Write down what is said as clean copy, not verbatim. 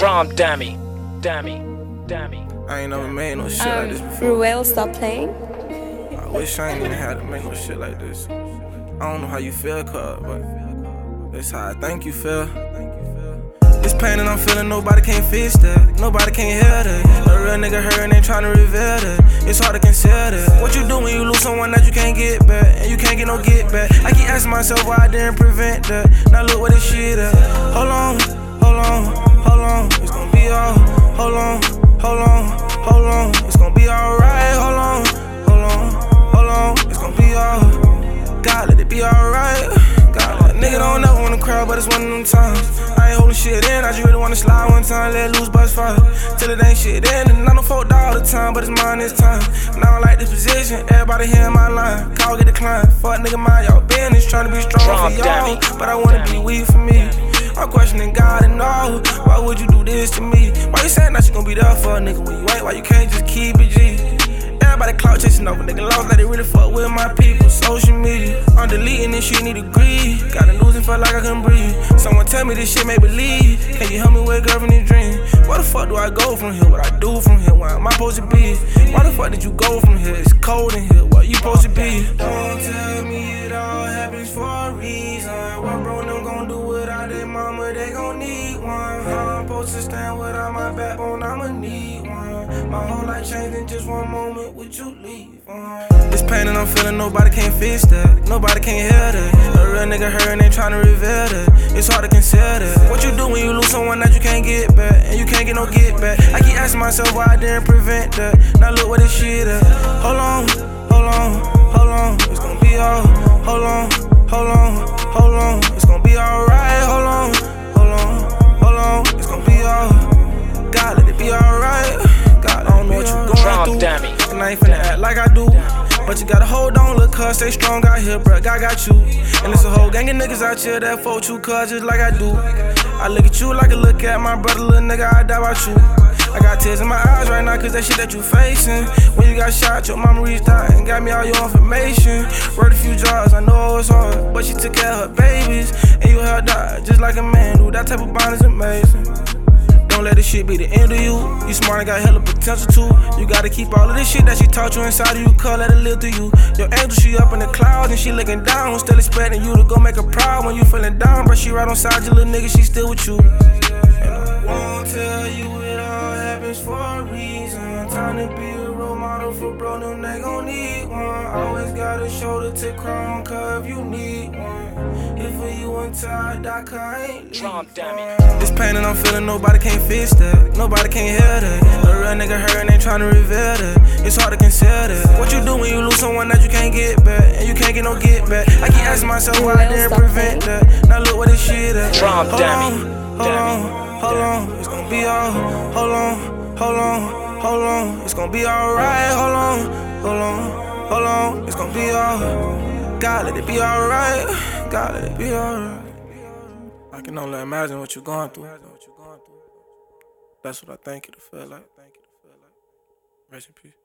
Drum dummy. I ain't never made no shit like this before. Ruel, stop playing. I wish I ain't even had to make no shit like this. I don't know how you feel, cuz, but that's how I think you feel. This pain that I'm feeling, nobody can fix that. Nobody can hear that. A real nigga hurt and they tryna reveal that. It's hard to conceal that. What you do when you lose someone that you can't get back, and you can't get no get back? I keep asking myself why I didn't prevent that. Now look where this shit at. Hold on, it's gonna be all. Hold on, it's gonna be alright. Hold on, it's gonna be all. God, let it be alright. God, nigga don't ever wanna cry, but it's one of them times. I ain't holding shit in, I just really wanna slide one time, let it loose, bust fire. Till it ain't shit in, and I don't fuck all the time, but it's mine this time. And I don't like this position, everybody here in my line. Call get declined, fuck nigga mind y'all business, tryna be strong for y'all, but I wanna be weak for me. I'm questioning God and all. Why would you do this to me? Why you saying that you gon' be there for a nigga when you ain't? Why you can't just keep it G? Everybody clout chasing over, nigga lost like they really fuck with my people. Social media, I'm deleting this shit, need to grieve. Got a losing, felt like I couldn't breathe. Someone tell me this shit make believe. Can you help me wake up in this dream? Where the fuck do I go from here? What I do from here? Where am I supposed to be? Why the fuck did you go from here? It's cold in here, what you supposed to be? Don't tell me it all happens for a reason. What bro them gon' do without their mama? They gon' need one. How I'm supposed to stand without my backbone? I'ma need one. My whole life changed in just one moment. Would you leave one? This pain that I'm feeling, nobody can fix that. Nobody can hear that. A real nigga hurt and they tryna reveal that. It's hard to conceal that. What you do when you lose someone that you can't get back, and you can't get no get back? I keep asking myself why I didn't prevent that. Now look where this shit at. Hold on, it's gonna be all. Hold on, it's gonna be alright. Hold on, it's gonna be all. God, let it be alright. God, I don't know what you going through, and I ain't finna act like I do. But you gotta hold on, look, cuz stay strong out here, bruh, God got you. And it's a whole gang of niggas out here that fuck you, cuz just like I do. I look at you like I look at my brother, little nigga, I die about you. I got tears in my eyes right now, cause that shit that you facing. When you got shot, your mama reached out and got me all your information. Wrote a few jobs, I know it was hard, but she took care of her babies. And you held out just like a man do, that type of bond is amazing. Don't let this shit be the end of you. You smart and got hella potential too. You gotta keep all of this shit that she taught you inside of you, cuz let it live through you. Your angel, she up in the clouds and she looking down, still expecting you to go make her proud. When you feeling down, but she right on side your little nigga, she still with you. And I won't tell you it all happens for a reason. Time to be a role model for bro, them they gon' need one. Always got a shoulder to cry on, cuz if you need one. If for you until I die, cuz I ain't Drum dummy. This pain that I'm feeling, nobody can fix that. Nobody can hear that. A real nigga hurt and they tryna reveal that. It's hard to conceal that. What you do when you lose someone that you can't get back, and you can't get no get back? I keep asking myself why I didn't prevent that. Now look where this shit at. Drum dummy. Hold on, it's gonna be all. Hold on, it's gonna be alright. Hold on, it's gonna be all. God, let it be alright. God, let it be alright. I can only imagine what you're going through. That's what I think it'll feel like. Rest in peace.